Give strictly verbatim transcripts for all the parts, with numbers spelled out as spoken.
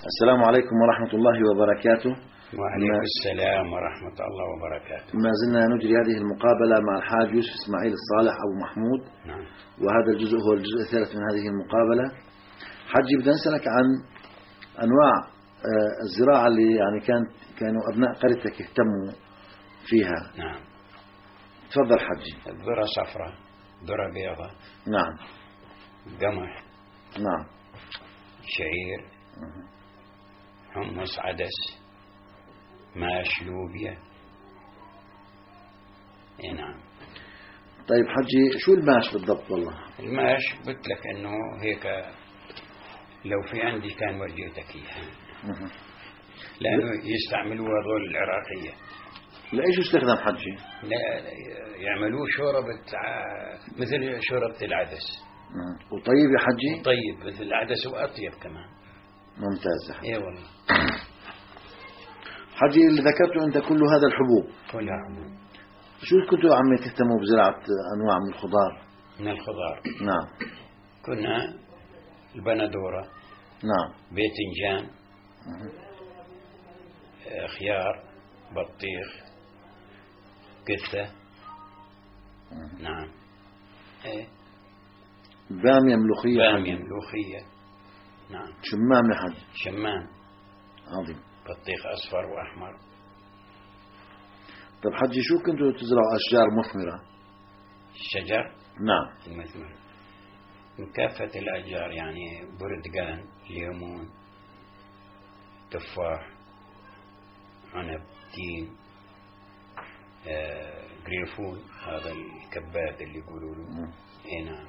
السلام عليكم ورحمة الله وبركاته. وعليكم السلام ورحمة الله وبركاته. ما زلنا نجري هذه المقابلة مع الحاج يوسف إسماعيل الصالح أبو محمود. نعم. وهذا الجزء هو الجزء الثالث من هذه المقابلة. حجي بدنا نسألك عن أنواع الزراعة اللي يعني كان كانوا أبناء قريتك يهتموا فيها. نعم. تفضل حجي. ذرة صفراء، ذرة بيضاء. نعم. قمح. نعم. شعير. حمص، عدس، ماش، لوبيا. اي نعم. طيب حجي شو الماش بالضبط؟ والله الماش قلت لك انه هيك لو في عندي كان ورجيتك اياها، لانه يستعملوها هذول العراقيه. لإيش يستخدم حجي؟ لا يعملوه شوربة مثل شوربة العدس. وطيب يا حجي؟ طيب مثل العدس وأطيب كمان. ممتاز يا حجي. اي والله. حجي اللي ذكرته أنت كل هذا الحبوب. كلها حبوب. شو كنتوا عم تهتموا بزراعة أنواع من الخضار؟ من الخضار. نعم. كنا البندورة. نعم. باذنجان. خيار، بطيخ، كثة. نعم. ايه. بامية، ملوخية. بامية، ملوخية. نعم. شمام يا حج. شمام. عظيم. بطيخ أصفر وأحمر. طب حجي شو كنتوا تزرعوا أشجار مثمرة؟ الشجر. نعم. المثمر من كافة الأشجار، يعني بردقان، ليمون، تفاح، عنب، تين، آه، جريفون، هذا الكباد اللي يقولوا له. اي نعم.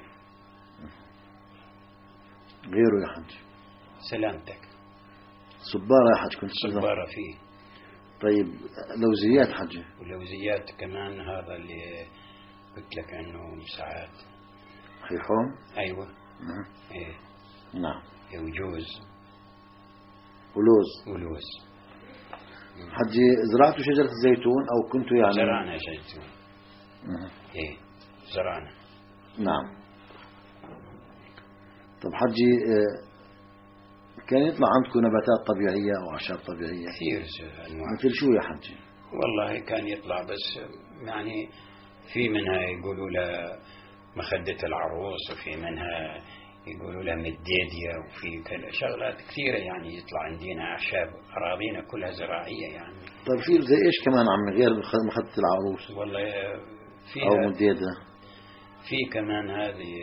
غيره يا حج؟ سلامتك. صبارة يا حج كنت تستخدم؟ صبارة فيه. طيب لوزيات حجي؟ ولوزيات كمان، هذا اللي قلت لك عنه ساعات. خيحون. ايوه. نعم. ايه. نعم. وجوز ولوز. ولوز. حجي زرعتوا شجرة الزيتون أو كنتوا يعني؟ زرعنا زيتون. ايه زرعنا. نعم. طب حجي كان يطلع عندكم نباتات طبيعية أو أعشاب طبيعية؟ كثير أنواع. مثل شو يا حجي؟ والله كان يطلع، بس يعني في منها يقولوا له مخدة العروس، وفي منها يقولوا له مديدية، وفي شغلات كثيرة يعني يطلع عندنا أعشاب. أراضينا كلها زراعية يعني. طيب في زي إيش كمان عم غير مخدة العروس؟ والله فيها أو مديدة. في كمان هذه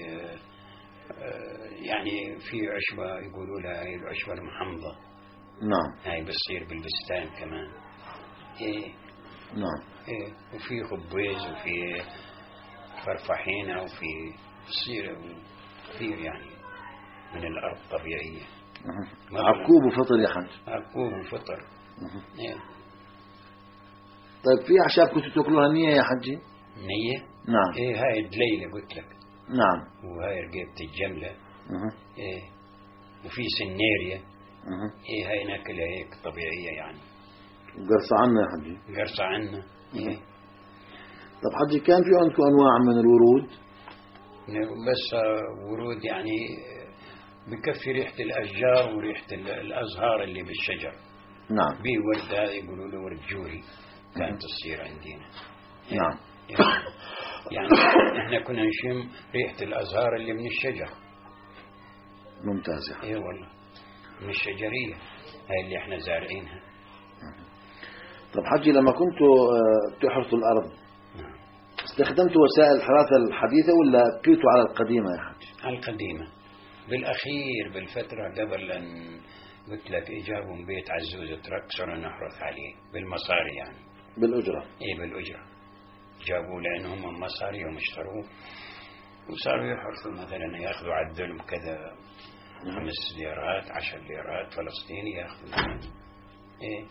يعني في عشبة يقولوا لها هي العشبة المحمضة. نعم. هاي بتصير بالبستان كمان. إيه. نعم. إيه. وفي خبيز وفي فرفحينة وفي بصير كثير يعني من الأرض طبيعية. عكوب وفطر يا حج؟ عكوب وفطر. إيه. طيب في أعشاب كنتوا تأكلوها نية يا حجي؟ نية؟ نعم. إيه هاي الدليلة قلت لك. نعم. وهاي رقيبة الجملة. أه. إيه. وفي سنيريا. أه. إيه هاي ناكلها هيك طبيعية يعني. قرصة عنا يا حجي؟ قرصة عنا. إيه. طب حجي كان في عندكم أنواع من الورود؟ بس ورود يعني بكفي ريحة الأشجار وريحة الأزهار اللي بالشجر. نعم. بيه ورد هذا يقولوا له ورد جوري كانت تصير عندنا. نعم. يعني احنا كنا نشم ريحة الأزهار اللي من الشجر. ممتاز. ايه والله من الشجرية هاي اللي احنا زارعينها. طب حجي لما كنتوا تحرثوا الأرض نعم. استخدمتوا وسائل الحراثة الحديثة ولا بقيتوا على القديمة يا حجي؟ على القديمة. بالأخير بالفترة قبل أن قلت لك إجابهم بيت عزوز ترك صرنا نحرث عليه بالمصاري يعني. بالأجرة؟ إيه بالأجرة. جابوا لأنهم مصاريهم اشتروه وصاروا يحرثوا، مثلا يأخذوا على الدلم كذا خمس ليرات عشر ليرات فلسطيني يأخذوا. إيه.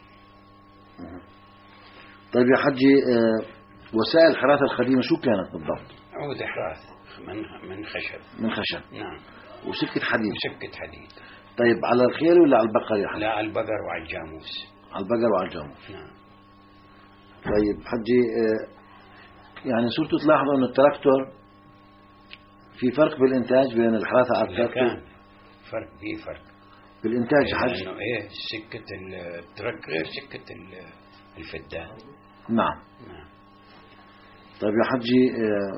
طيب يا حجي وسائل الحراثة القديمة شو كانت بالضبط؟ عود إحراث من من خشب. من خشب. نعم. وسكة حديد. وسكة حديد. طيب على الخيل ولا على البقر يا حجي؟ لا على البقر وعلى الجاموس. على البقر وعلى الجاموس. نعم. طيب حجي يعني صرتوا تلاحظوا أن التراكتور في فرق بالإنتاج بين الحراثة على التراكتور؟ كان فرق، في فرق. بالإنتاج يا حج. لأنه إيه سكة الترك غير سكة الفدان. نعم. نعم. طيب يا حجي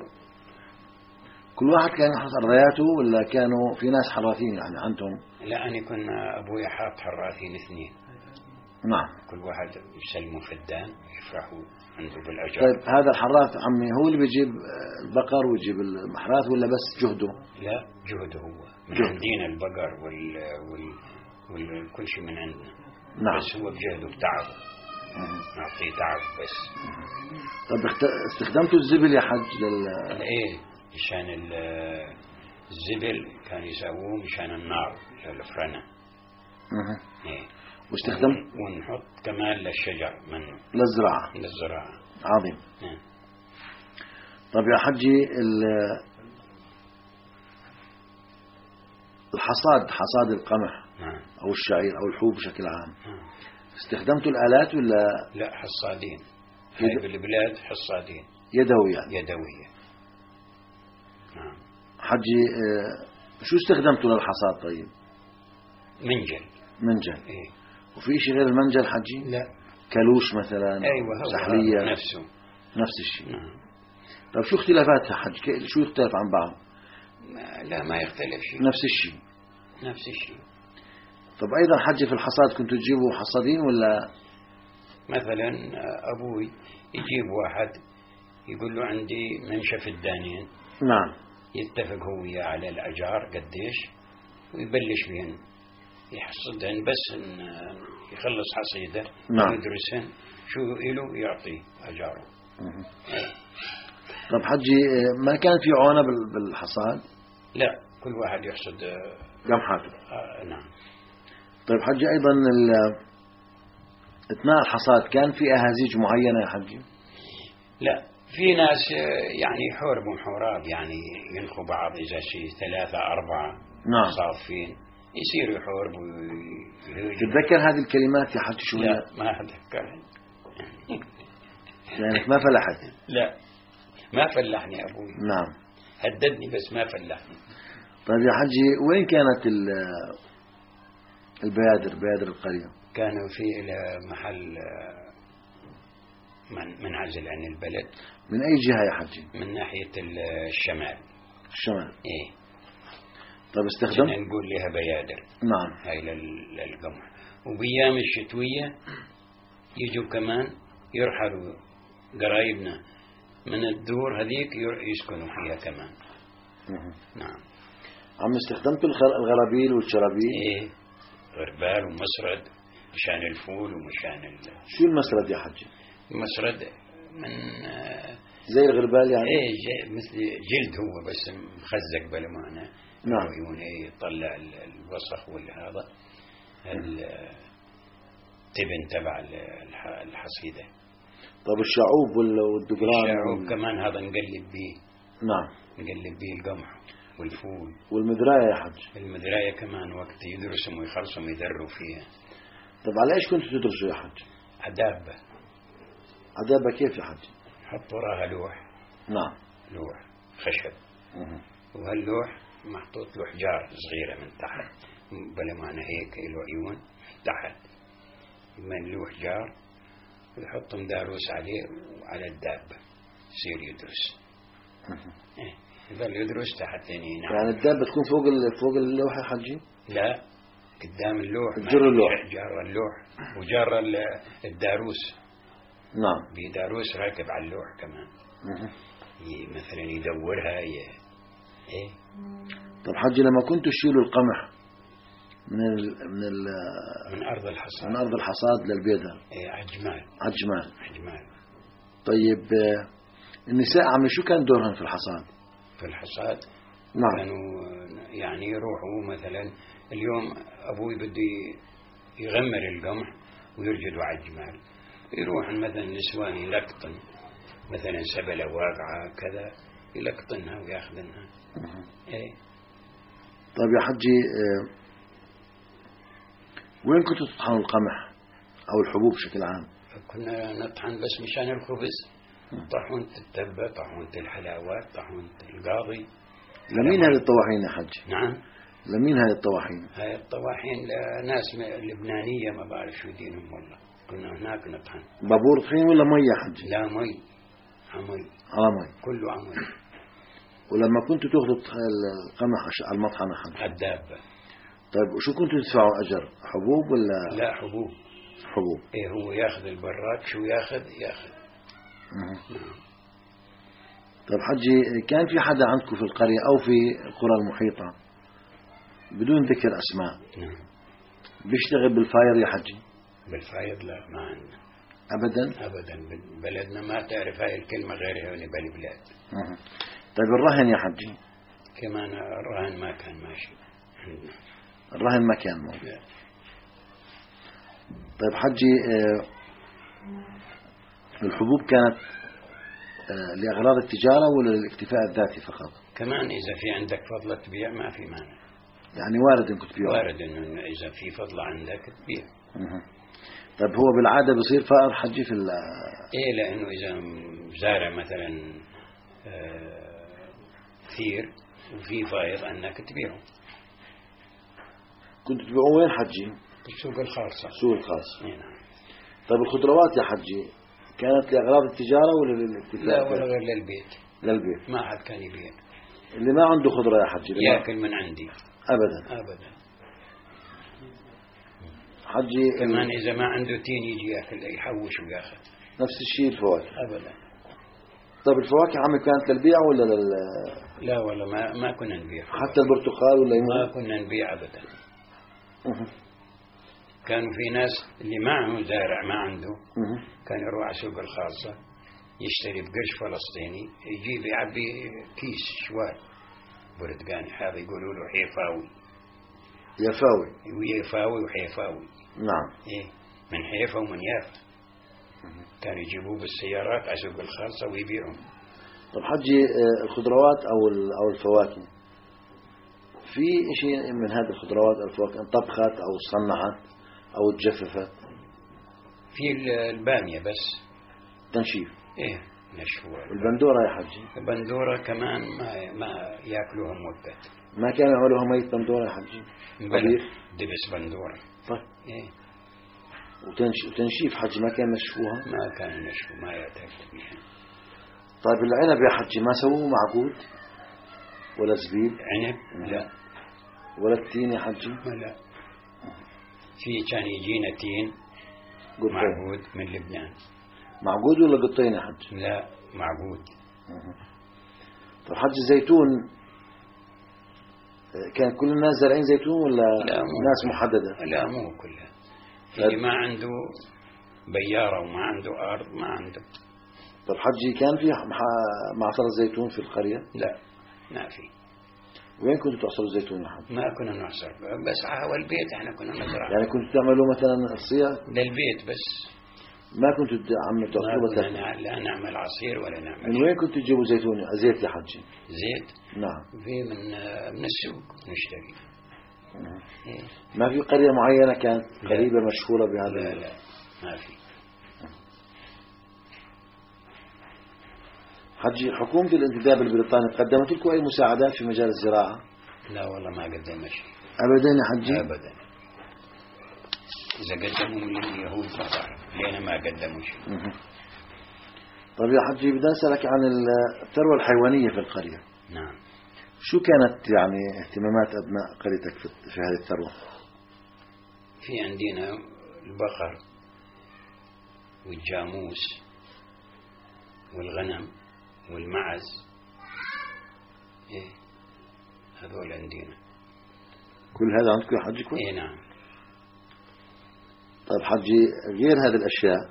كل واحد كان يحرث أرضياته ولا كانوا في ناس حراثين يعني عندهم؟ لا أنا كنا أبوي حاط حراثين اثنين. نعم. كل واحد يسلموا فدان يفرحوا عنده بالأجر. طيب هذا الحراث عمي هو اللي بيجيب البقر ويجيب المحراث ولا بس جهده؟ لا جهده هو من جهد. عندنا البقر وال وال وكل شيء من عندنا. نعم. بس هو بجهده بتعبه نعطيه تعب بس. طيب استخدمتوا الزبل يا حج لل ايه مشان الزبل كان يسووه مشان النار للفرنة. اها. ايه واستخدمت ونحط كمان للشجر منه للزراعة. للزراعة. عظيم. إيه. طيب يا حجي الحصاد حصاد القمح نعم. أو الشعير أو الحبوب بشكل عام نعم. استخدمتوا الآلات ولا؟ لا حصادين. هاي بالبلاد حصادين يدوي يعني. يدوية. نعم. حجي شو استخدمتوا للحصاد طيب؟ منجل. منجل. إيه. وفي شيء غير المنجل حجي؟ لا. كلوش مثلا. أيوة هو سحلية نفسه. نفس الشيء. نعم. طيب شو اختلافاتها حج؟ شو يختلف عن بعض؟ ما لا ما يختلف شيء. نفس الشيء. نفس الشيء. طب أيضا حجي في الحصاد كنتوا تجيبوا حصادين ولا؟ مثلا أبوي يجيب واحد يقول له عندي منشأ فدانين. نعم. يتفق هو وياه على الأجار قديش ويبلش بهن يحصدهن بس إن يخلص حصيده. نعم. يدرسهن شو إله يعطيه أجاره. طب حجي ما كان في عونة بالحصاد؟ لا كل واحد يحصد قمحاته. آه نعم. طيب حجي أيضا اثناء الحصاد كان في أهازيج معينة يا حجي؟ لا في ناس يعني يحوربوا حوراب يعني ينخوا بعض إذا شيء ثلاثة أربعة. نعم. صافين يصيروا يحوربوا. تتذكر هذه الكلمات يا حجي شو هي؟ لا ما أتذكرها. يعني ما فلحت؟ لا ما فلحني أبوي. نعم. هددني بس ما فلحني. طيب يا حجي وين كانت البيادر بيادر القرية؟ كانوا في إلى محل من منعزل عن البلد. من أي جهة يا حجي؟ من ناحية الشمال. الشمال. إيه. طيب استخدم نقول لها بيادر. نعم. هاي للقمح. وبأيام الشتوية يجوا كمان يرحلوا قرايبنا من الدور هذيك يسكنوا فيها كمان. مه. نعم. عم استخدمتوا الغرابيل والشرابيل؟ ايه غربال ومسرد مشان الفول ومشان ال... شو المسرد يا حجي؟ المسرد من زي الغربال يعني؟ ايه مثل جلد هو بس مخزق بلا معنى. نعم. عيون ايه يطلع الوسخ والهذا التبن تبع الحصيدة. طب الشعوب والدقران؟ الشعوب وال... كمان هذا نقلب به. نعم. نقلب به القمح والفول. والمدراية يا حج؟ المدراية كمان وقت يدرسهم ويخلصهم يذروا فيها. طب على ايش كنتوا تدرسوا يا حج؟ عدابة. عدابة كيف يا حج؟ حط وراها لوح. نعم. لوح خشب. مه. وهاللوح محطوط له حجار صغيرة من تحت بلا معنى هيك له عيون تحت من له حجار ويحطهم داروس عليه وعلى الدابة يصير يدرس. إيه يظل يدرس تحت يعني. يعني الدابة تكون فوق فوق اللوح يا حجي؟ لا قدام اللوح. جر اللوح. جر اللوح وجر الداروس. نعم. بداروس راكب على اللوح كمان. مثلا يدورها ي... ايه. طب حجي لما كنتوا تشيلوا القمح من ال من ال من ارض الحصاد من ارض الحصاد للبيدر. ايه عجمال. عجمال. عجمال. طيب النساء عمي شو كان دورهم في الحصاد؟ في الحصاد نعم. كانوا يعني يروحوا مثلا اليوم ابوي بدي يغمر القمح ويرجدوا على الجمال يروح مثلا نسوان يلقطن مثلا سبلة واقعة كذا يلقطنها وياخذنها. ايه. طيب يا حجي وين كنتوا تطحنوا القمح او الحبوب بشكل عام؟ كنا نطحن بس مشان الخبز. طاحونة التبة طاحونة الحلاوات طاحونة القاضي. لمين هذه الطواحين يا حج؟ نعم لمين هاي الطواحين؟ هاي الطواحين لناس لبنانية ما بعرف شو دينهم والله. كنا هناك نطحن. بابور طحين ولا مية حجي؟ لا مي، عمي. على مي. كله عمي. ولما كنتوا تاخذوا القمح على المطحنة حجي؟ على الدابة. طيب وشو كنتوا تدفعوا أجر؟ حبوب ولا؟ لا حبوب. حبوب. إيه هو ياخذ البراك شو ياخذ ياخذ. نعم. طيب حجي كان في حدا عندكم في القرية أو في القرى المحيطة بدون ذكر أسماء نعم بيشتغل بالفاير يا حجي؟ بالفاير لا ما عندنا أبدا. أبدا بلدنا ما تعرف هاي الكلمة غير هون بالبلاد. أه. طيب الرهن يا حجي؟ كمان الرهن ما كان ماشي عندنا. الرهن ما كان موجود. طيب حجي آه الحبوب كانت آه لأغراض التجارة ولا للاكتفاء الذاتي فقط؟ كمان إذا في عندك فضلة تبيع ما في مانع. يعني وارد انكم تبيعوا؟ وارد انه إذا في فضلة عندك تبيع. أه. طيب هو بالعادة بصير فائر حجي في ال إيه لأنه إذا زارع مثلا كثير وفي فائض أنك تبيعه. كنت تبيعوه وين حجي؟ السوق الخاصة. السوق الخاص. إيه نعم. طيب الخضروات يا حجي كانت لأغراض التجارة ولا للاكتفاء؟ لا ولا غير للبيت. للبيت. ما حد كان يبيع. اللي ما عنده خضرة يا حجي ياكل من عندي. أبدا. أبدا. حجي كمان إذا ما عنده تين يجي ياكل يحوش وياخذ. نفس الشيء الفواكه. أبدا. طيب الفواكه عمي كانت للبيع ولا لل؟ لا والله ما ما كنا نبيع. حتى البرتقال ولا ما كنا نبيع أبدا. أه. كانوا في ناس اللي معه زارع ما عنده أه. كان يروح على سوق الخاصة يشتري بقرش فلسطيني يجيب يعبي كيس شوال بردقاني هذا يقولوا له حيفاوي. يفاوي. ويفاوي وحيفاوي. نعم. إيه من حيفا ومن يافا. كانوا يجيبوه بالسيارات على سوق الخاصة ويبيعهم. طب حجي الخضروات أو أو الفواكه في شيء من هذه الخضروات أو الفواكه طبخت أو صنعت أو تجففت؟ في البامية بس تنشيف. إيه نشوها. البندورة يا حجي؟ البندورة كمان ما ما يأكلوها مؤقت. ما كانوا يعملوها ميت بندورة يا حجي؟ طبيخ. دبس بندورة. طيب. إيه. وتنشيف حجي ما كان نشفوها؟ ما كان نشفو ما يأتاكل بها. طيب العنب يا حجي ما سووه معقود ولا زبيب؟ عنب لا. ولا التين يا حجي؟ لا. في كان يجينا تين معقود من لبنان. معقود ولا قطين يا حجي؟ لا معقود. طيب حجي زيتون كان كل الناس زارعين زيتون ولا ناس محددة؟ لا مو كلها. اللي ما عنده بيارة وما عنده أرض ما عنده. طب حجي كان في معصرة زيتون في القرية؟ لا ما في. وين كنتوا تعصروا الزيتون يا حجي؟ ما كنا نعصر بس على البيت احنا كنا نزرع. يعني كنتوا تعملوا مثلا الصيغ؟ للبيت بس. ما كنتوا عم تعصروا بس؟ لا نعمل عصير ولا نعمل. من وين كنتوا تجيبوا زيتون زيت يا حجي؟ زيت؟ نعم. في من من السوق نشتري. إيه؟ ما في قرية معينة كانت قريبة مشهورة بهذا؟ لا لا ما في. حجي حكومة الانتداب البريطاني قدمت لكم أي مساعدات في مجال الزراعة؟ لا والله ما قدمنا شيء أبدا يا حجي؟ أبدا. إذا قدموا من اليهود ما بعرف لأن ما قدموا شيء. طيب يا حجي بدي أسألك عن الثروة الحيوانية في القرية. نعم. شو كانت يعني اهتمامات أبناء قريتك في هذه الثروة؟ في عندنا البقر والجاموس والغنم والمعز. إيه هذول عندنا. كل هذا عندكم يا حجي؟ إيه نعم. طيب حجي غير هذه الأشياء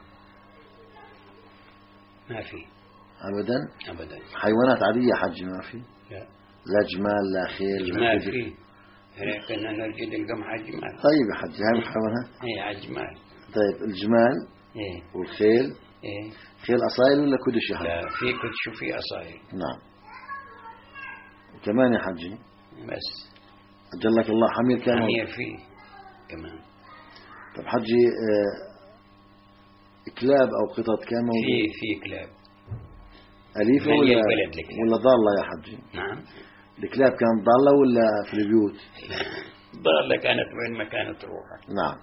ما في أبدا؟ أبدا. حيوانات عادية حجي ما في؟ لا. لا جمال لا خيل جمال فيه. كنا نرجد القمح على الجمال. طيب يا حجي هاي الحيوانات؟ إيه على الجمال. طيب الجمال إيه والخيل؟ إيه. خيل أصايل ولا كدش يا حجي؟ لا في كدش وفي أصايل. نعم. وكمان يا حجي بس أجلك الله حمير كان حمير فيه كمان. طب حجي آه كلاب أو قطط كان موجود؟ في في كلاب أليفة ولا البلد ولا ضالة يا حجي؟ نعم. الكلاب كانت ضالة ولا في البيوت؟ ضالة كانت وين ما كانت تروح. نعم.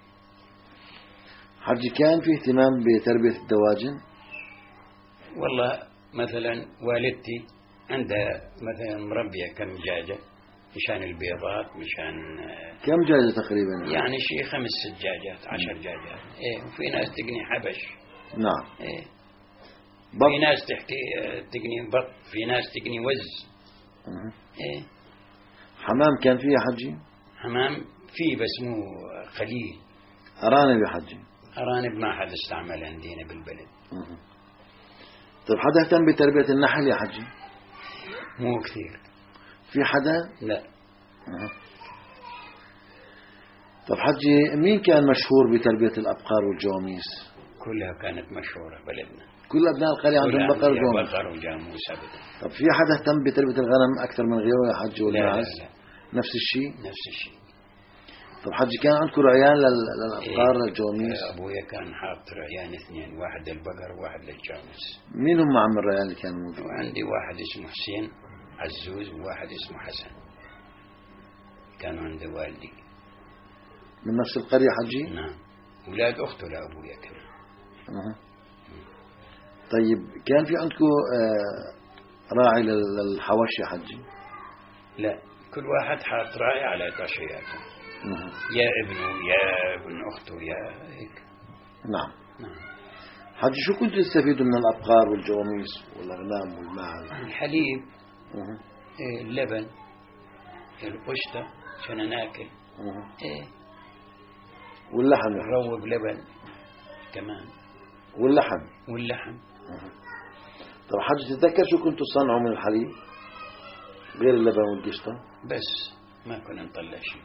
حجي كان في اهتمام بتربية الدواجن؟ والله مثلا والدتي عندها مثلا مربية كم دجاجة مشان البيضات مشان كم دجاجة تقريبا؟ يعني شيء خمس دجاجات عشر دجاجات. إيه وفي ناس تقني حبش. نعم. إيه بط. في ناس تحكي تقني بط في ناس تقني وز. مه. إيه حمام كان فيه حجي؟ حمام في بس مو قليل. أرانب يا حجي؟ أرانب ما حد استعمل عندنا بالبلد. مه. طيب حدا اهتم بتربية النحل يا حجي؟ مو كثير. في حدا؟ لا. مه. طب حجي مين كان مشهور بتربية الأبقار والجواميس؟ كلها كانت مشهورة بلدنا. كل أبناء القرية عندهم بقر وجاموس. بقر وجاموس أبدا. طب في حدا اهتم بتربية الغنم أكثر من غيره يا حج والماعز؟ لا, لا لا نفس الشيء؟ نفس الشيء. طب حج كان عندكم رعيان للأبقار إيه للجواميس؟ أبويا كان حاط رعيان اثنين واحد للبقر وواحد للجاموس. مين هم عم الرعيان اللي كانوا موجودين؟ وعندي واحد اسمه حسين عزوز وواحد اسمه حسن كانوا عند والدي. من نفس القرية حجي؟ نعم أولاد أخته لأبويا كمان. أه. طيب كان في عندكم راعي للحوش يا حجي؟ لا كل واحد حاط راعي على تشريعته. أه. يا ابنه يا ابن أخته يا هيك. نعم. نعم. حجي شو كنتوا تستفيدوا من الأبقار والجواميس والأغنام والماعز؟ الحليب. أه. اللبن القشطة عشان ناكل. أه. إيه واللحم نروب لبن كمان. واللحم واللحم. أه. طب حج تتذكر شو كنتوا تصنعوا من الحليب غير اللبن والقشطة؟ بس ما كنا نطلع شيء.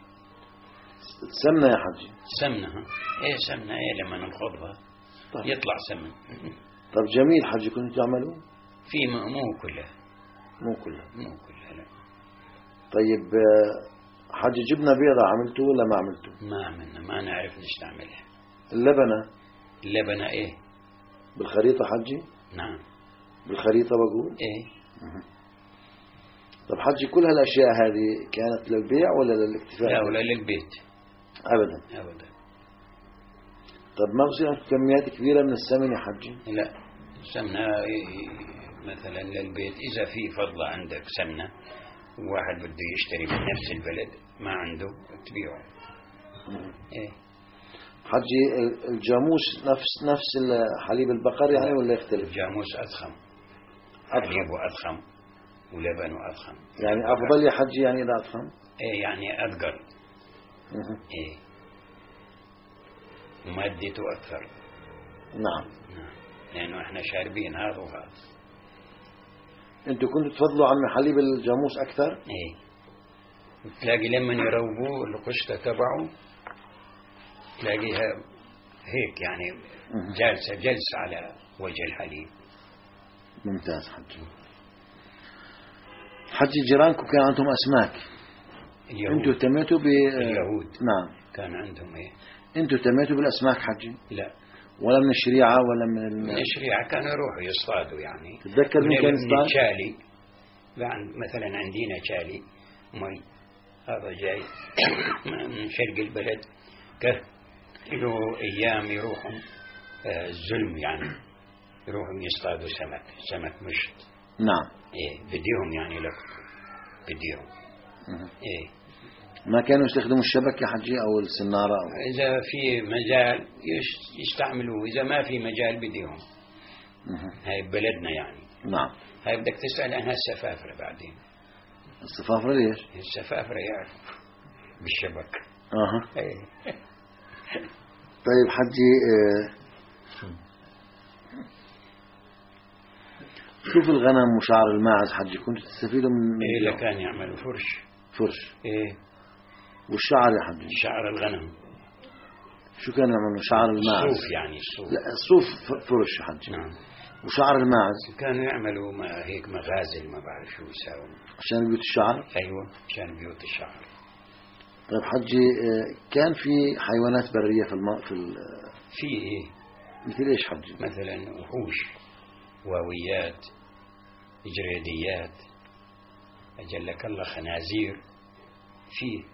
سمنة يا حجي؟ سمنة ها؟ ايه سمنة ايه لما ننخضها طيب. يطلع سمن. طب جميل حجي كنتوا تعملوا؟ في مو كلها. مو كلها. مو كلها لا. طيب حجي جبنا بيضة عملتوا ولا ما عملتوا؟ ما عملنا ما نعرف نستعملها. اللبنة؟ اللبنة ايه بالخريطة حجي؟ نعم بالخريطة بقول؟ ايه. مه. طب حجي كل هالأشياء هذه كانت للبيع ولا للاكتفاء؟ لا ولا للبيت أبدا. أبدا. طب ما بصير عندكم كميات كبيرة من السمن يا حجي؟ لا سمنة إيه مثلا للبيت إذا في فضلة عندك سمنة واحد بده يشتري من نفس البلد ما عنده تبيعه. إيه. حجي الجاموس نفس نفس حليب البقر يعني ولا يختلف؟ الجاموس أضخم. حليبه أضخم ولبنه أضخم. يعني أفضل يا حجي يعني إذا أضخم؟ إيه يعني أذكر. إيه ومادته أكثر. نعم. نعم لأنه إحنا شاربين هذا وهذا. أنتوا كنتوا تفضلوا عن حليب الجاموس أكثر؟ إيه تلاقي لما يروبوه القشطة تبعه تلاقيها هيك يعني جالسة جلسة على وجه الحليب. ممتاز حجي. حجي جيرانكم كان عندهم أسماك. اليهود. أنتوا اهتميتوا ب اليهود. نعم. كان عندهم إيه. أنتوا اهتميتوا بالأسماك حجي؟ لا ولا من الشريعة ولا من ال... من الشريعة كانوا يروحوا يصطادوا يعني. تتذكر من كان يصطاد؟ شالي مثلا عندنا شالي مي هذا جاي من شرق البلد له أيام يروحوا الظلم يعني يروحوا يصطادوا سمك سمك مشط. نعم. إيه بديهم يعني لك بديهم. إيه ما كانوا يستخدموا الشبك يا حجي أو السنارة أو... إذا في مجال يستعملوه إذا ما في مجال بديهم. هاي بلدنا يعني. نعم. هاي بدك تسأل عنها السفافرة بعدين. السفافرة ليش؟ السفافرة يعرف بالشبك. أها. إيه. طيب حجي اه شوف الغنم وشعر الماعز حجي كنتوا تستفيدوا من إيه كان يعملوا فرش. فرش. إيه. والشعر يا حجي؟ شعر الغنم. شو كانوا يعملوا شعر الماعز؟ الصوف يعني الصوف. لا الصوف فرش يا حجي. نعم. وشعر الماعز كانوا يعملوا ما هيك مغازل ما بعرف شو يساووا عشان بيوت الشعر. أيوة عشان بيوت الشعر. طيب حجي كان في حيوانات برية في الماء في ال... في إيه مثل إيش حجي؟ مثلا وحوش واويات جريديات أجلك الله خنازير فيه.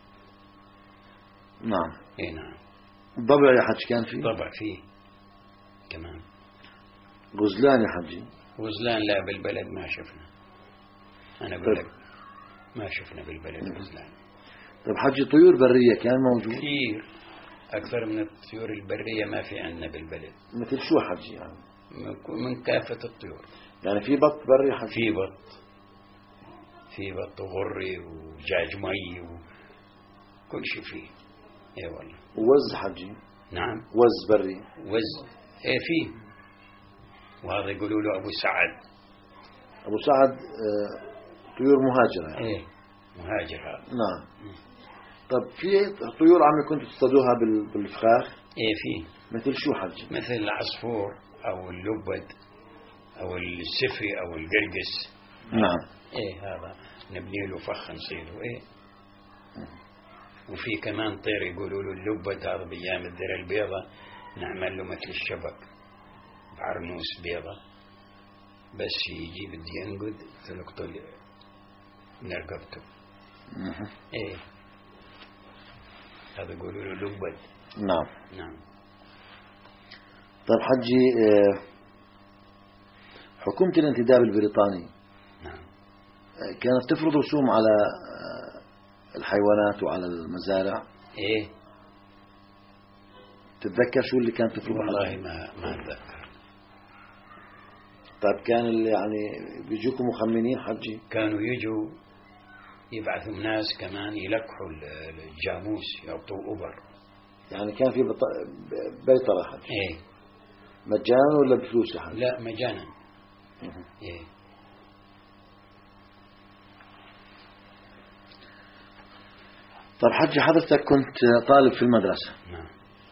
نعم. إيه نعم. ضبع يا حج كان فيه؟ ضبع فيه كمان. غزلان يا حجي؟ غزلان لا، بالبلد ما شفنا. أنا أقول لك ما شفنا بالبلد غزلان. طيب حجي طيور برية كان موجود؟ كثير أكثر من الطيور البرية ما في عندنا بالبلد. مثل شو حجي يعني؟ من كافة الطيور. يعني في بط بري حجي؟ في بط، في بط وغري وجاج مي وكل شيء فيه. اي والله. ووز حجي؟ نعم. وز بري؟ وز ايه فيه. وهذا يقولوا له أبو سعد. أبو سعد آه طيور مهاجرة يعني. ايه مهاجر هذا. نعم. طب في طيور عم كنتوا تصطادوها بالفخاخ؟ ايه فيه. مثل شو حجي؟ مثل العصفور أو اللبد أو السفري أو القرقس. نعم. ايه هذا نبني له فخ نصيده. ايه. وفي كمان طير يقولوا له اللبد، هذا بأيام الذرة البيضة نعمل له مثل الشبك بعرنوس بيضة، بس يجي بدي ينقد تلقطه من رقبته. ايه هذا يقولوا له لبد. نعم. نعم. طيب حجي آه حكومة الانتداب البريطاني نعم كانت تفرض رسوم على الحيوانات وعلى المزارع. ايه تتذكر شو اللي كانت تفرض؟ والله ما ما اتذكر. طيب كان اللي يعني بيجوكم مخمنين حجي؟ كانوا يجوا يبعثوا ناس كمان يلقحوا الجاموس يعطوا أبر. يعني كان في بط... بيطرة حجي؟ ايه. مجانا ولا بفلوس يا حجي؟ لا مجانا. ايه. طيب حجي حضرتك كنت طالب في المدرسة. نعم.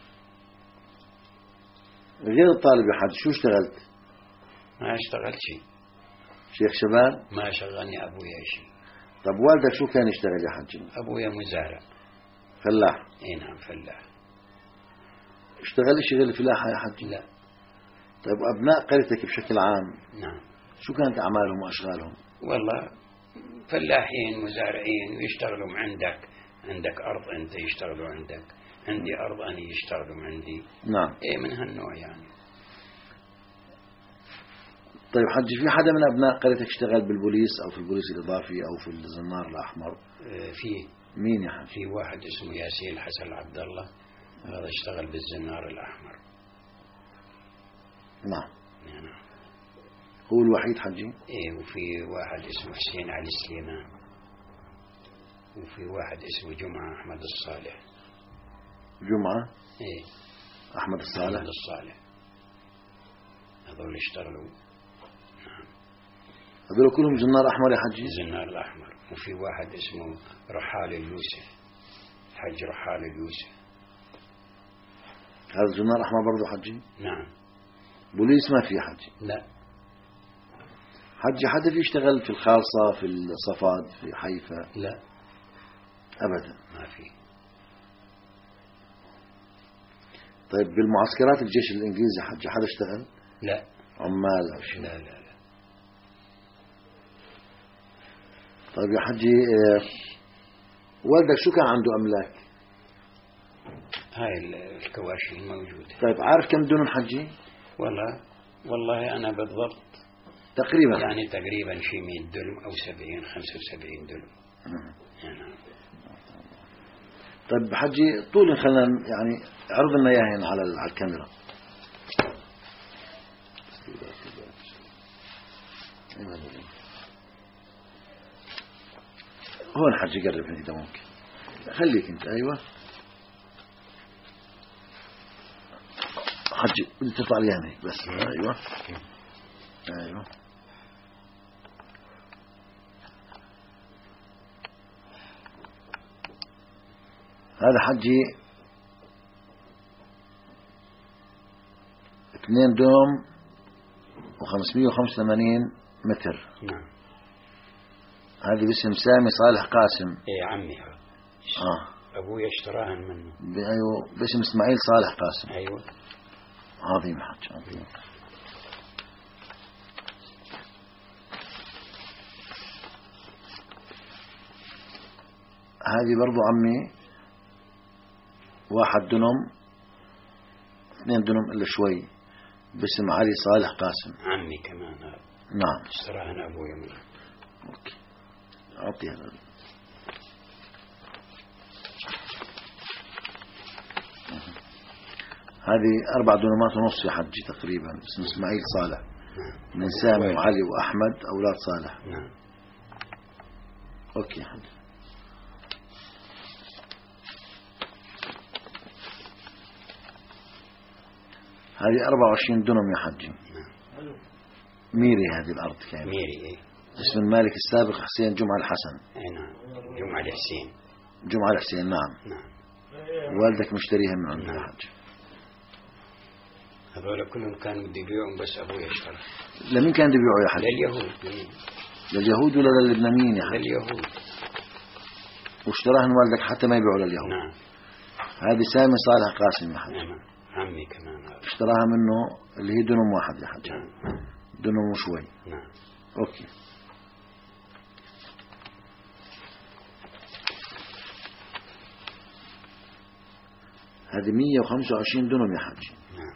غير الطالب يا حجي شو اشتغلت؟ ما اشتغلت شيء. شيخ شباب؟ ما شغلني أبويا شيء. طب والدك شو كان يشتغل يا حجي؟ أبويا مزارع. فلاح؟ اي نعم فلاح. اشتغل شيء غير الفلاحة يا حجي؟ لا. طيب أبناء قريتك بشكل عام نعم شو كانت أعمالهم وأشغالهم؟ والله فلاحين مزارعين ويشتغلوا عندك، عندك أرض أنت يشتغلوا عندك، عندي أرض أنا يشتغلوا عندي. نعم. إيه من هالنوع يعني. طيب حجي في حدا من أبناء قريتك اشتغل بالبوليس أو في البوليس الإضافي أو في الزنار الأحمر؟ إيه في. مين يا حجي؟ في واحد اسمه ياسين حسن عبد الله، هذا اشتغل بالزنار الأحمر. نعم. نعم. هو الوحيد حجي؟ إيه. وفي واحد اسمه حسين علي سليمان، وفي واحد اسمه جمعة أحمد الصالح. جمعة؟ إيه. أحمد الصالح. أحمد الصالح هذول اشتغلوا. نعم. هذول كلهم زنار أحمر يا حجي؟ الزنار الأحمر. وفي واحد اسمه رحال اليوسف، حج رحال اليوسف. هذا الزنار أحمر برضو حجي؟ نعم. بوليس ما في حجي؟ لا. حجي حدا في يشتغل في الخالصة في الصفاد في حيفا؟ لا أبدا ما في. طيب بالمعسكرات الجيش الإنجليزي حجي حدا اشتغل؟ لا. عمال أو شيء؟ لا لا لا. طيب يا حجي والدك شو كان عنده أملاك؟ هاي الكواشي الموجودة. طيب عارف كم دون حجي؟ والله والله أنا بالضبط تقريبا يعني تقريبا شيء مئة دلم أو سبعين خمسة وسبعين دلم. يعني. طيب حجي طول خلينا يعني عرض لنا اياه هنا على على الكاميرا. هون حجي قرب هنا إذا ممكن. خليك انت. ايوه حجي بدي تطلع لي هيك بس. ايوه ايوه هذا حجي اثنين دوم وخمسمية وخمسة وثمانين متر. نعم. هذه باسم سامي صالح قاسم. ايه عمي هذا. اه ابويا اشتراها منه. ايوه باسم اسماعيل صالح قاسم. ايوه. عظيم حج عظيم. هذه برضو عمي واحد دنم اثنين دنم إلا شوي باسم علي صالح قاسم. عمي كمان هذا. نعم. اشتراها أبويا منه. أوكي. أعطي هذا. هذه أربع دنمات ونص يا حجي تقريبا اسم إسماعيل صالح. نعم. من سامي وعلي وأحمد أولاد صالح. نعم. أوكي يا حجي. هذه أربعة وعشرين دنم يا حجي. نعم. ميري هذه الأرض كانت. ميري إيه. اسم المالك السابق حسين جمعة الحسن. أي نعم. جمعة الحسين. جمعة الحسين نعم. نعم. والدك مشتريها من عنده. نعم. يا حجي. هذول كلهم كانوا بدي يبيعون بس أبويا اشترى. لمين كان يبيعوا يا حجي؟ لليهود. لليهود ولا للبنانيين يا حجي؟ لليهود. واشتراهن والدك حتى ما يبيعوا لليهود. نعم. هذه سامي صالح قاسم يا حجي. نعم. عمي كمان هذا. اشتراها منه اللي هي دنم واحد يا حجي. نعم. دنم وشوي. نعم. اوكي. هذه مية وخمسة وعشرين دنم يا حجي. نعم.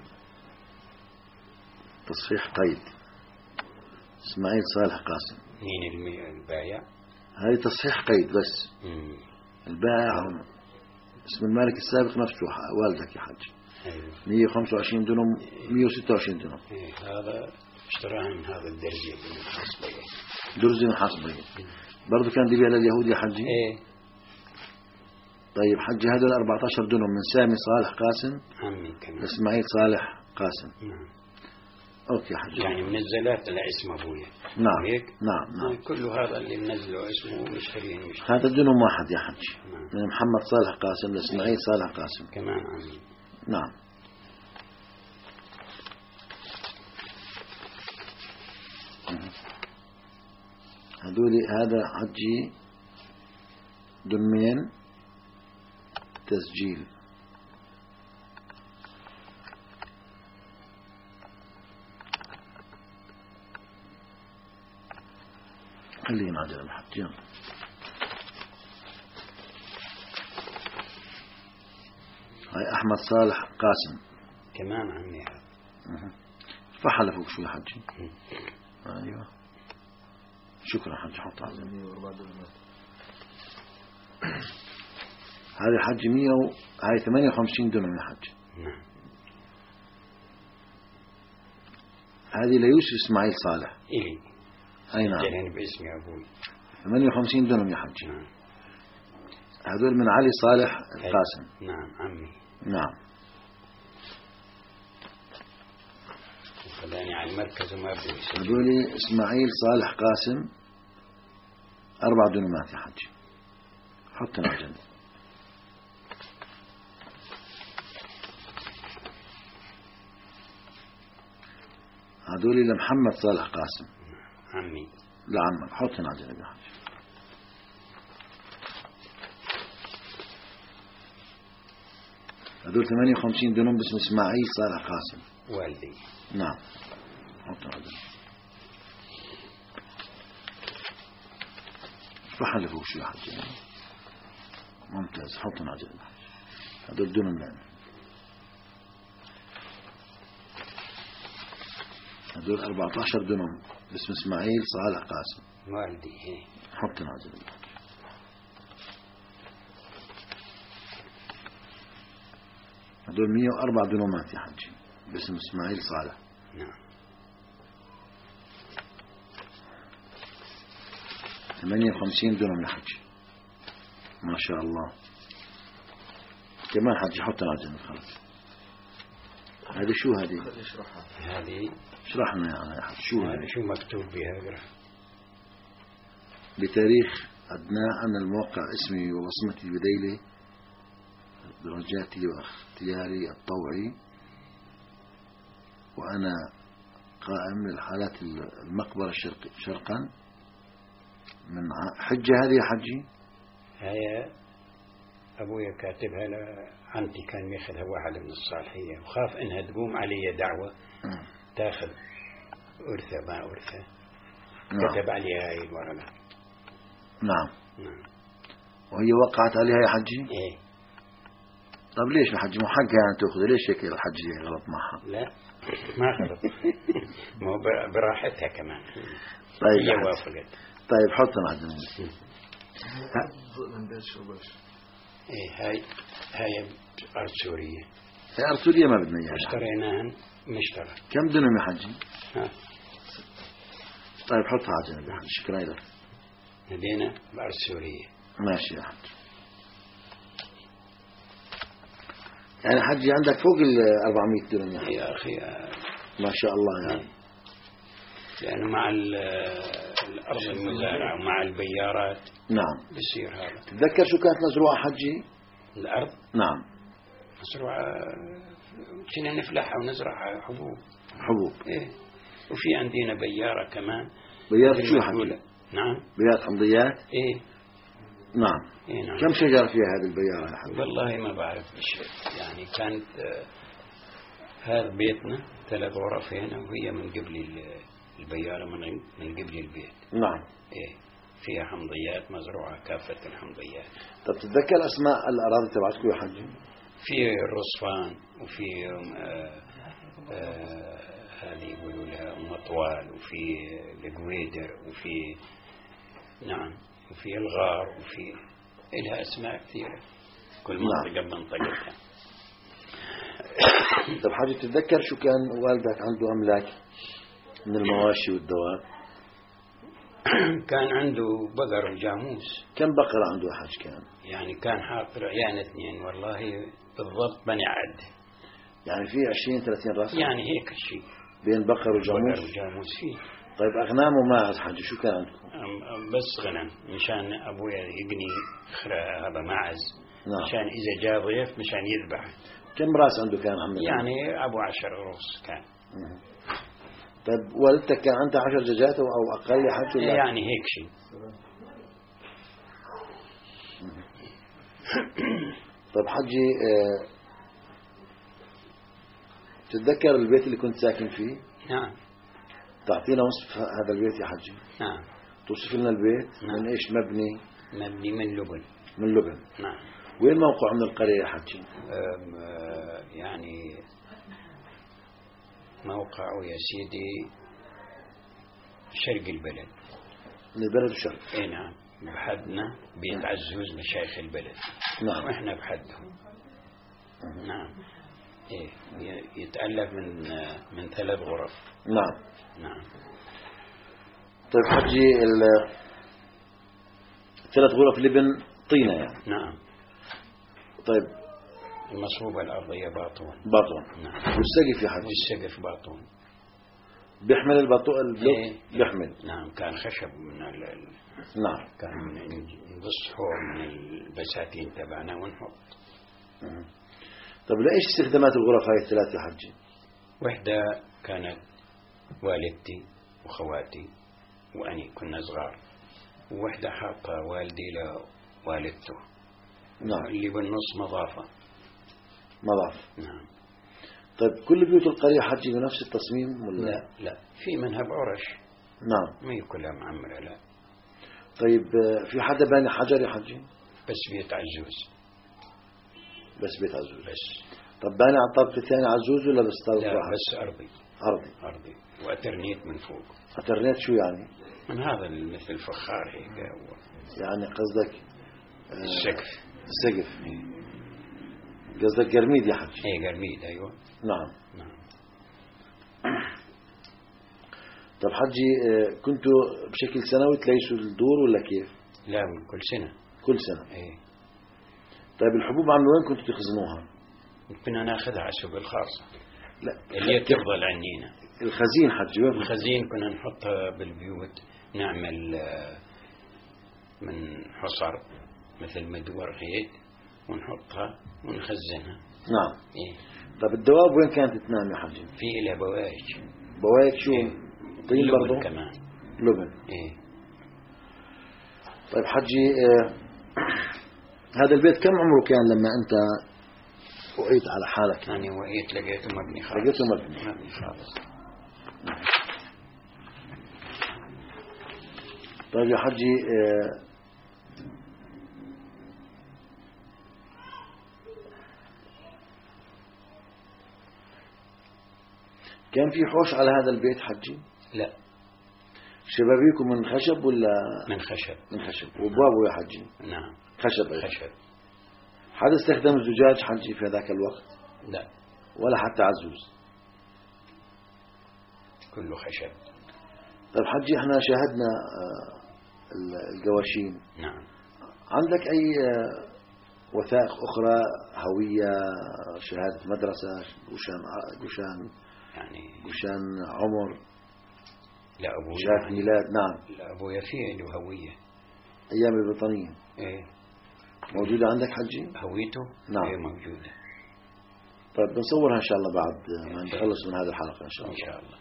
تصحيح قيد إسماعيل صالح قاسم. مين المي- البايع؟ هذه تصحيح قيد بس. مم. البائع اسم المالك السابق نفسه والدك يا حجي. أيوه. مية وخمسة وعشرين دنم مية وستة وعشرين دنم. إيه هذا اشتراها من هذا الدرجة اللي حصل. درزي من حصبه برضو كان يبيع لليهود يا حجي. إيه. طيب حجي هذول أربعة عشر دنم من سامي صالح قاسم عمي كمان. إسماعيل صالح قاسم. نعم. أوكي يا حجي. يعني منزلات لاسم أبويا. نعم. هيك؟ نعم نعم. كل هذا اللي منزله اسمه مشترين مشترين. هذا الدنم واحد يا حجي. نعم. من محمد صالح قاسم لإسماعيل صالح قاسم. كمان عمي. نعم. هذول هذا حجي دمين تسجيل. خلينا عجل الحج يلا. هاي أحمد صالح قاسم. كمان عمي هذا. فحل فوق شو يا حجي. أيوة شكرا حجي. حط على هذه حجي مية و... هاي ثمانية وخمسين دنم يا حجي. نعم. هذه ليوسف إسماعيل صالح. إلي. أي نعم. جلين باسم أبوي. ثمانية وخمسين دنم يا حجي. نعم. هذول من علي صالح القاسم. نعم عمي. نعم. خلاني على المركز وما بدي. هذول إسماعيل صالح قاسم أربع دنمات يا حجي. حطنا على جنب. هذول لمحمد صالح قاسم. عمي. لعمك. حطنا على جنب يا حجي. هذول ثمانية وخمسين دنم باسم إسماعيل صالح قاسم. والدي. نعم. حطنا على جنب. فحل فوق شو يا حجي. ممتاز. حطنا على جنب. هذول دنم لنا. هذول أربعة عشر دنم باسم إسماعيل صالح قاسم. والدي. إيه. حطنا على جنب. هذول مية وأربع دنومات يا حجي باسم إسماعيل صالح. نعم. ثمانية وخمسين دنم يا حجي. ما شاء الله. كمان حجي حطنا على جنب خلاص. هذه شو هذه؟ هذه. اشرح لنا يعني يا حجي شو هذه هذه؟ شو مكتوب بها اقرأ. بتاريخ أدنى أن الموقع اسمي وبصمتي بديلة درجاتي واختياري الطوعي وأنا قائم للحالات المقبرة الشرق شرقا من حجة. هذه يا حجي هي أبويا كاتبها لعمتي كان ياخذها واحد من الصالحية وخاف إنها تقوم علي دعوة تاخذ أرثة ما أرثة. نعم. كتب عليها هاي الورقة. نعم. نعم. وهي وقعت عليها يا حجي؟ إيه. طب ليش يا حجي؟ مو حقها يعني تأخذ، ليش هيك الحجي غلط معها؟ لا ما غلط. مو براحتها كمان. طيب هي وافقت. طيب حطنا عندنا. إيه هاي هاي أرض سورية. هي أرض سورية ما بدنا إياها. اشتريناها مشترى. كم دنم يا حجي؟ ها. طيب حطها على جنب يا حجي. شكرا لك. هدينا بأرض سورية. ماشي يا حجي. يعني حجي عندك فوق ال أربعمية دنم يا حجي. يا أخي ما شاء الله يعني. لأنه مع الأرض المزارعة ومع البيارات نعم بيصير هذا. تتذكر شو كانت مزروعة حجي؟ الأرض نعم مزروعة كنا نفلحها ونزرعها حبوب. حبوب. إيه. وفي عندنا بيارة كمان. بيارة شو حجي؟ نعم. بيارة حمضيات. إيه. نعم. إيه نعم. كم شجرة فيها هذه البيارة يا حجي؟ والله ما بعرف بشيء يعني. كانت آه هذا بيتنا ثلاث غرف هنا وهي من قبل البيارة من من قبل البيت. نعم. إيه فيها حمضيات مزروعة كافة الحمضيات. طب تتذكر أسماء الأراضي تبعتكم يا حجي؟ في الرصفان وفي آه آه هذه يقولوا لها أم طوال وفي القويدر وفي نعم وفي الغار وفي إلها أسماء كثيرة كل منطقة بمنطقتها. طب حاجة تتذكر شو كان والدك عنده أملاك من المواشي والدواب؟ كان عنده بقر وجاموس. كم بقرة عنده يا حاج كان؟ يعني كان حاط رعيان اثنين والله بالضبط بني عد. يعني في عشرين ثلاثين راس؟ يعني هيك الشيء بين بقر وجاموس. بقر وجاموس فيه. طيب أغنام وماعز حاج شو كان عندكم؟ بس غنم مشان أبويا يقني هذا معز. نعم. مشان إذا جاء ضيف مشان يذبح. كم راس عنده كان عمي؟ يعني أبو عشر روس كان. مم. طيب والدتك كان عندها عشر دجاجات أو أقل يا حاج؟ يعني هيك شيء. طيب حجي اه تتذكر البيت اللي كنت ساكن فيه؟ نعم. تعطينا وصف هذا البيت يا حجي؟ نعم. توصف لنا البيت. نعم. من إيش مبني؟ مبني من لبن. من لبن. نعم. وين موقع من القرية يا حجي؟ يعني موقعه يا سيدي شرق البلد. من البلد الشرق. اي نعم. بحدنا بيت عزوز مشايخ البلد. نعم. واحنا بحدهم. نعم. ايه يتألف من من ثلاث غرف. نعم. نعم. طيب حجي ثلاث غرف لبن طينة يعني. نعم. طيب المصوبة الأرضية باطون. باطون. نعم. والسقف يا حجي؟ والسقف باطون. بيحمل الباطون البلوك؟ إيه. بيحمل. نعم كان خشب من ال... نعم. كان نقص حور من البساتين تبعنا ونحط. مم. طب لإيش استخدامات الغرف هاي الثلاث يا حجي؟ وحدة كانت والدتي وخواتي وأني كنا صغار، ووحدة حاطة والدي لوالدته. نعم. اللي بالنص مضافة. مضاف. نعم. طيب كل بيوت القرية حجي بنفس التصميم ولا؟ لا لا في منها بعرش. نعم. ما هي كلها معمرة لا. طيب في حدا باني حجر يا حجي؟ بس بيت عزوز. بس بيت عزوز. بس. طب باني على الطابق الثاني عزوز ولا بس طابق لا واحد؟ بس أرضي. أرضي. أرضي وأترنيت من فوق. أترنيت شو يعني؟ من هذا مثل فخار هيك. يعني قصدك السقف. السقف. قصدك قرميد يا حجي؟ ايه قرميد ايوه. نعم. نعم. طب حجي كنتوا بشكل سنوي تليسوا الدور ولا كيف؟ لا كل سنة. كل سنة. ايه. طيب الحبوب عم وين كنتوا تخزنوها؟ كنا ناخذها على السوق الخاصة. لا اللي تفضل عنينا. الخزين حجي وين؟ الخزين كنا نحطها بالبيوت، نعمل من حصر مثل مدور هيك ونحطها ونخزنها. نعم. إيه. طب الدواب وين كانت تنام يا حجي؟ في لها بوايج. بوايج شو؟ إيه. طين برضو؟ كمان. لبن. ايه. طيب حجي آه هذا البيت كم عمره كان لما انت وقيت على حالك؟ يعني وقيت لقيته مبني خالص. لقيته مبني. مبني خالص. طيب يا حجي آه كان في حوش على هذا البيت حجي؟ لا. شبابيكم من خشب ولا؟ من خشب. من خشب. وبابه يا حجي؟ نعم خشب أيضا. خشب. حدا استخدم الزجاج حجي في ذاك الوقت؟ لا. ولا حتى عزوز؟ كله خشب. طيب حجي احنا شاهدنا القواشين. نعم. عندك أي وثائق أخرى، هوية، شهادة مدرسة، قشان قشان يعني قشان عمر، لا أبويا شهادة ميلاد؟ نعم. لا أبويا فيه له هوية أيام البريطانية. إيه موجودة عندك حجي؟ هويته؟ نعم. إيه موجودة. طيب بنصورها إن شاء الله بعد ما نخلص من هذه الحلقة إن شاء الله. إن شاء الله.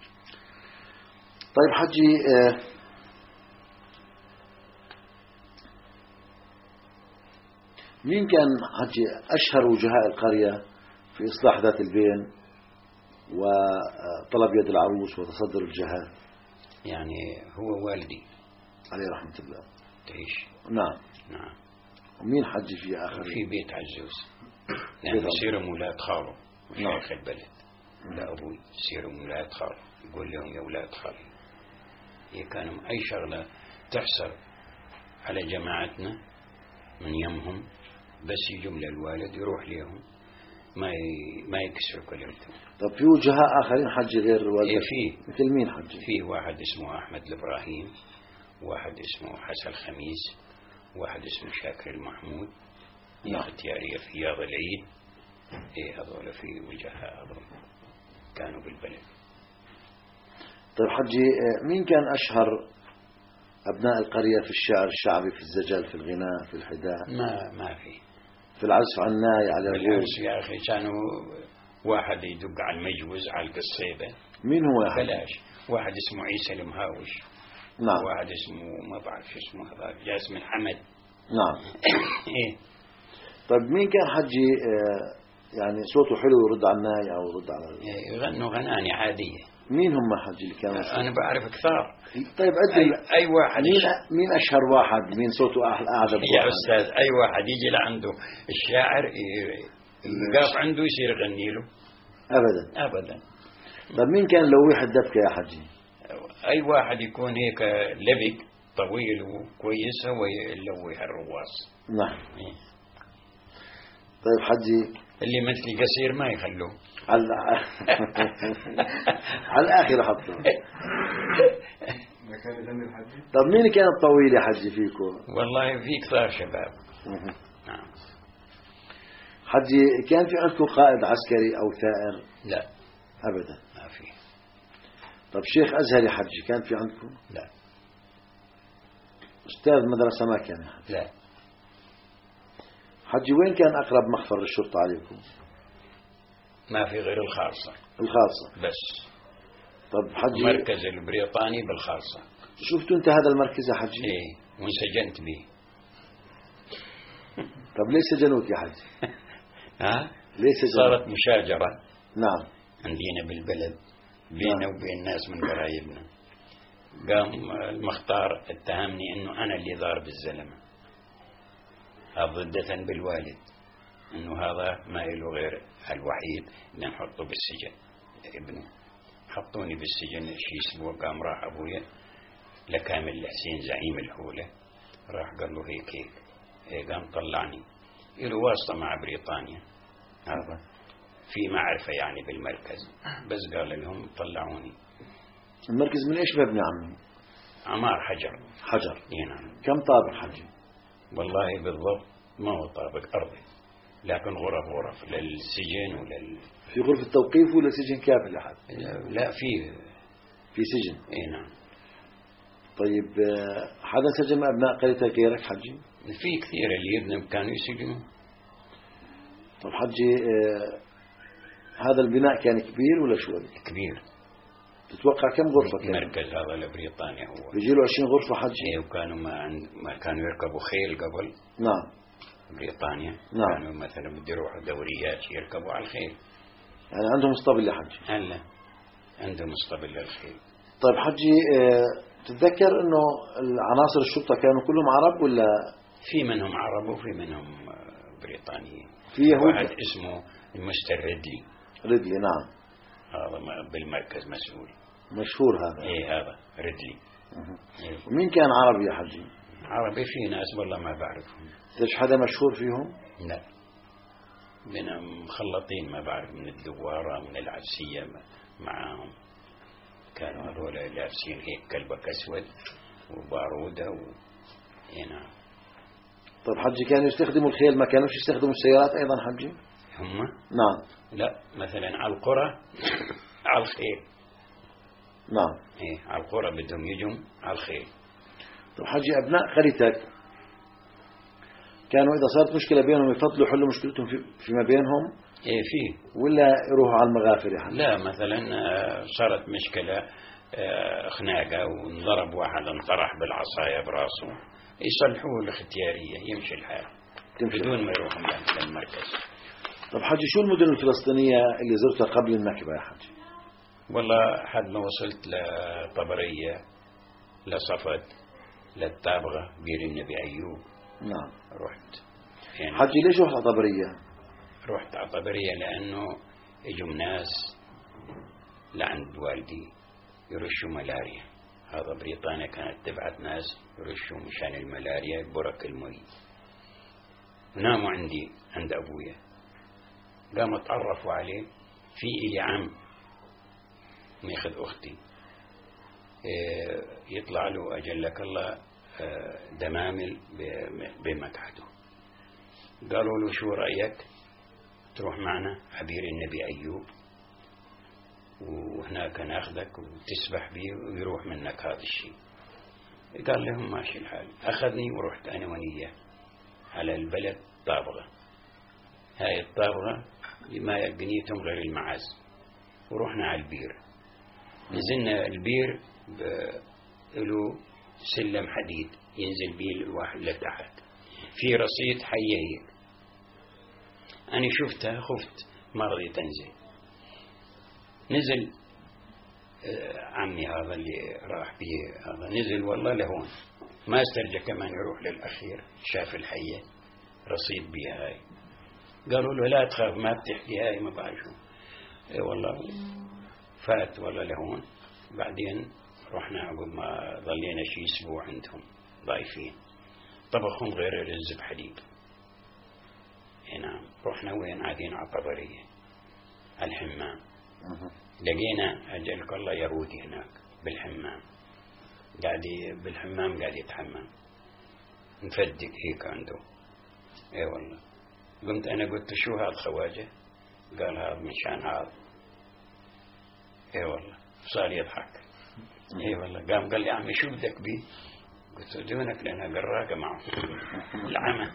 طيب حجي، آه مين كان حجي أشهر وجهاء القرية في إصلاح ذات البين وطلب يد العروس وتصدر الجهات؟ يعني هو والدي عليه رحمة الله. تعيش. نعم. نعم. ومين حجي في آخر؟ في بيت عزوز، يعني يصيروا مولاد خاله مشايخ البلد. لا أبوي يصيروا مولاد خاله، يقول لهم يا أولاد خالي. هي كانوا أي شغلة تحصل على جماعتنا من يمهم بس يجوا للوالد يروح لهم، ما ي... ما يكسروا كلمتهم. طب في وجهاء آخرين حجي غير والدك؟ إيه في. مثل مين حجي؟ في واحد اسمه أحمد الإبراهيم، واحد اسمه حسن الخميس، واحد اسمه شاكر المحمود. نعم. اختيارية في رياض العيد. إيه هذول في وجهاء هذول كانوا بالبلد. طيب حجي، مين كان أشهر أبناء القرية في الشعر الشعبي، في الزجل، في الغناء، في الحداء؟ ما ما في. في العزف على الناي، على الغوص؟ بالعكس يا أخي كانوا واحد يدق على المجوز على القصيبة. مين هو يا حجي؟ بلاش. واحد اسمه عيسى المهاوش. نعم. واحد اسمه ما بعرف شو اسمه هذا جاسم حمد. نعم. إيه. طيب مين كان حجي يعني صوته حلو يرد على الناي أو يرد على؟ يغنوا غناني عادية. مين هم حجي اللي كانوا؟ أنا بعرف كثار. طيب أدري أي, أي واحد. مين مين أشهر واحد؟ مين صوته أعذب؟ يا أستاذ أي واحد يجي لعنده الشاعر يقف عنده يصير يغني له. أبدا أبدا. طيب مين كان لويح الدبكة يا حجي؟ أي واحد يكون هيك لبق طويل وكويس هو يلويح الرواص. نعم. طيب حجي، اللي مثلي قصير ما يخلوه على على الآخر حطه. طب مين كان الطويل يا حجي فيكم؟ والله في كثار شباب. نعم. حجي كان في عندكم قائد عسكري أو ثائر؟ لا أبدا ما في. طب شيخ أزهري حجي كان في عندكم؟ لا. أستاذ مدرسة ما كان يا حجي؟ لا. حجي وين كان أقرب مخفر للشرطة عليكم؟ ما في غير الخاصة. الخاصة بس. طب حجي المركز البريطاني بالخاصة. شفتوا أنت هذا المركز يا حجي؟ إيه وانسجنت به. طب ليش سجنوك يا حجي؟ ها؟ ليش سجنوك؟ صارت مشاجرة. نعم. عندنا بالبلد بيننا وبين ناس من قرايبنا. قام المختار اتهمني انه انا اللي ضارب الزلمة، ضدة بالوالد، انه هذا ما له غير الوحيد اللي نحطه بالسجن ابنه. حطوني بالسجن شي اسبوع. قام راح ابويا لكامل الحسين زعيم الحولة، راح قال له هيك هيك هيك، قام طلعني له واسطة مع بريطانيا، هذا في معرفة يعني بالمركز، بس قال لهم طلعوني. المركز من ايش مبني عمي؟ عمار حجر. حجر. نعم. كم طابق حجي؟ والله بالضبط ما هو طابق أرضي، لكن غرف غرف للسجن ولل. في غرفة توقيف ولا سجن كامل يا حد؟ لا في في سجن. اي نعم. طيب حدا سجن أبناء قريتك غيرك حجي؟ في كثير اللي يبنوا كانوا يسجنوا. طب حجي آه هذا البناء كان كبير ولا شوي؟ كبير. تتوقع كم غرفة كان؟ مركز هذا لبريطانيا هو. بيجي له عشرين غرفة حجي؟ ايه وكانوا ما, عند... ما كانوا يركبوا خيل قبل. نعم. بريطانيا. نعم. كانوا مثلا بده يروحوا دوريات يركبوا على الخيل. يعني عندهم اسطبل يا حجي؟ هلا عندهم اسطبل للخيل. طيب حجي آه تتذكر انه عناصر الشرطة كانوا كلهم عرب ولا؟ في منهم عرب وفي منهم بريطانيين. في يهود؟ واحد اسمه المستر ريدلي. ريدلي نعم. هذا بالمركز مسؤول مشهور هذا. ايه هذا ردلي. إيه. ومين كان عربي يا حجي؟ عربي في ناس والله ما بعرفهم. ليش حدا مشهور فيهم؟ لا بنا مخلطين ما بعرف من الدوارة من العبسية معاهم كانوا هذول لابسين هيك كلبك أسود وبارودة و... هنا. طيب حجي كانوا يستخدموا الخيل ما كانوش يستخدموا السيارات أيضا حجي؟ هم؟ نعم. لا مثلا على القرى على الخيل. نعم. إيه على القرى بدهم يجوا على الخيل. طيب حجي أبناء قريتك كانوا إذا صارت مشكلة بينهم يفضلوا يحلوا مشكلتهم في فيما بينهم؟ إيه فيه. ولا يروحوا على المغافر يا حجي؟ لا مثلا صارت مشكلة خناقة وانضرب واحد انطرح بالعصاية براسه يصلحوه الاختيارية يمشي الحال بدون ما يروح للمركز. طب حجي شو المدن الفلسطينية اللي زرتها قبل النكبة يا حجي؟ والله حد ما وصلت لطبرية لصفد للطابغة بير النبي أيوب. نعم. رحت يعني حجي ليش رحت على طبرية؟ رحت على طبرية لأنه اجوا ناس لعند والدي يرشوا ملاريا. هذا بريطانيا كانت تبعت ناس يرشوا مشان الملاريا برك المي. ناموا عندي عند أبويا قاموا تعرفوا عليه في إلي عم ماخذ أختي يطلع له أجلك الله دمامل بمقعده. قالوا له شو رأيك تروح معنا عبير النبي أيوب وهناك ناخذك وتسبح به ويروح منك هذا الشيء. قال لهم ماشي الحال. أخذني ورحت أنا ونية على البلد طابغة. هاي الطابغة ما يقنيتهم غير المعز. ورحنا على البير نزلنا البير له سلم حديد ينزل به الواحد لتحت في رصيد حية هيك. أنا شفتها خفت ما رضيت أنزل. نزل عمي هذا اللي راح به هذا نزل والله لهون ما استرجع كمان يروح للأخير شاف الحية رصيد بها هاي. قالوا له لا تخاف ما بتحكي هاي ما بعرفه. اي والله فات والله لهون. بعدين رحنا عقب ما ظلينا شي اسبوع عندهم ضايفين طبخهم غير رز بحليب. هنا رحنا وين عادين على طبرية على الحمام. لقينا أجلك الله يهودي هناك بالحمام قاعد بالحمام قاعد يتحمم مفدك هيك عنده. اي والله قمت أنا قلت شو هذا خواجة؟ قال هذا مشان هذا. اي والله صار يضحك. اي والله قام قال لي عمي شو بدك بيه؟ قلت دونك لأنها قراقة معه العمى.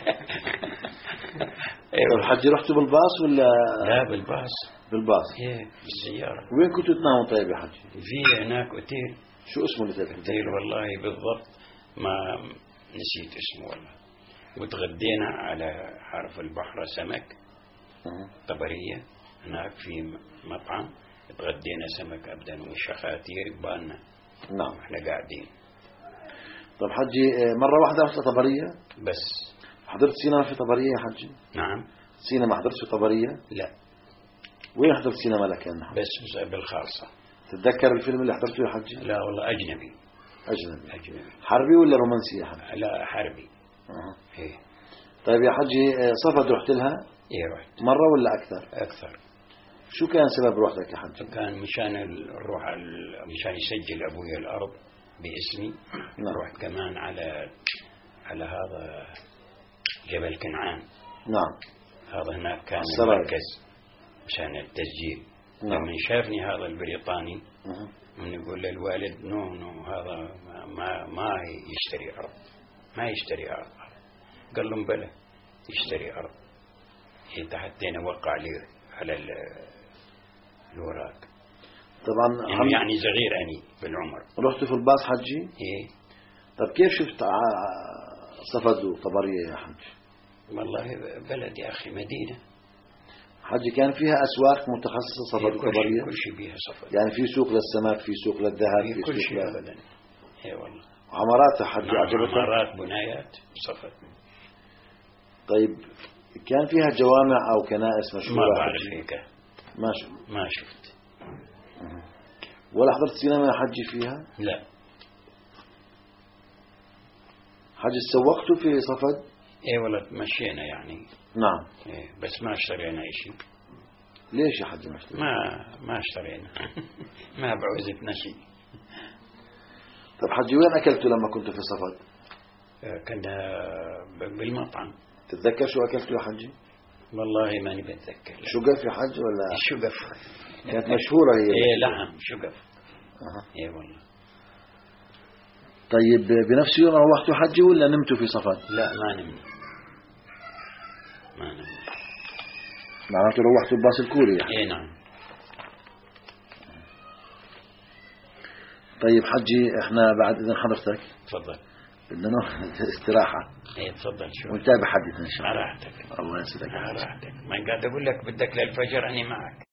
ايوه الحجي رحتوا بالباص ولا؟ لا بالباص. بالباص. ايه بالسيارة. وين كنتوا تناموا طيب يا حجي؟ في هناك اوتيل. شو اسمه الاوتيل؟ اوتيل والله بالضبط ما نسيت اسمه والله. وتغدينا على حرف البحر سمك طبرية هناك في مطعم تغدينا سمك أبدا والشخاتير بالنا. نعم. احنا قاعدين. طب حجي مرة واحدة رحت طبرية؟ بس. حضرت سينما في طبرية يا حجي؟ نعم. سينما حضرت في طبرية؟ لا. وين حضرت سينما لك يعني؟ بس بالخاصة. تتذكر الفيلم اللي حضرته يا حجي؟ لا والله أجنبي. أجنبي. أجنبي. حربي ولا رومانسي يا حجي؟ لا حربي. أه. إيه. طيب يا حجي صفد رحت لها؟ إيه رحت. مرة ولا أكثر؟ أكثر. شو كان سبب روحتك يا حجي؟ كان مشان الروح مشان يسجل أبوي الأرض باسمي. نعم. رحت كمان على على هذا جبل كنعان. نعم. هذا هناك كان السرايا. المركز مشان التسجيل. نعم. لما شافني هذا البريطاني أه. من يقول للوالد نو نو هذا ما ما يشتري أرض ما يشتري أرض. قال لهم بلى يشتري أرض. تحتين وقع لي على الوراق. طبعا يعني, يعني صغير أني بالعمر. رحت في الباص حجي؟ إيه. طب كيف شفت صفد وطبرية يا حجي؟ والله بلد يا أخي مدينة. حجي كان فيها أسواق متخصصة صفد وطبرية؟ كل شيء بيها صفد. يعني في سوق للسمك في سوق للذهب في, في كل سوق شيء ل... أبدا. إيه والله. عمارات يا حجي؟ نعم. عجبتك؟ عمارات بنايات صفد. طيب كان فيها جوامع أو كنائس مشهورة؟ ما بعرف هيك. ما شفت. ما شفت. ولا حضرت سينما حجي فيها؟ لا. حج سوقته في صفد؟ ايه والله تمشينا يعني. نعم. إيه بس ما اشترينا اي شيء. ليش يا حج ما اشترينا؟ ما ما اشترينا. ما بعوزتنا شيء. طب حجي وين أكلتوا لما كنتوا في صفد؟ كنا بالمطعم. تتذكر شو أكلتوا يا حجي؟ والله ماني بتذكر. شقف يا حج ولا؟ شقف. كانت مشهورة هي. ايه لحم شقف. أه. ايه والله. طيب بنفس يوم روحتوا حجي ولا نمتوا في صفد؟ لا ما نمنا. ما نمنا. معناته روحتوا بباص الكوري يعني. ايه نعم. طيب حجي احنا بعد اذن حضرتك تفضل. بدنا ناخذ استراحة. ايه تفضل شو. ونتابع حديثنا ان شاء الله. على راحتك. الله يسعدك. على راحتك. ما قاعد اقول لك بدك للفجر اني معك.